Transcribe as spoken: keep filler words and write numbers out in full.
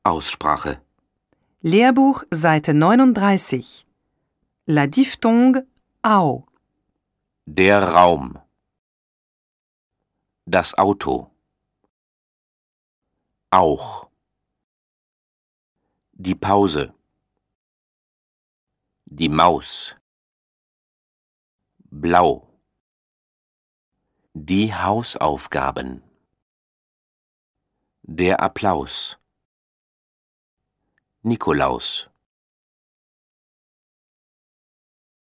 Aussprache. Lehrbuch Seite neununddreißig. La diphthongue au. Der Raum. Das Auto. Auch. Die Pause. Die Maus. Blau. Die Hausaufgaben. Der Applaus. Nikolaus.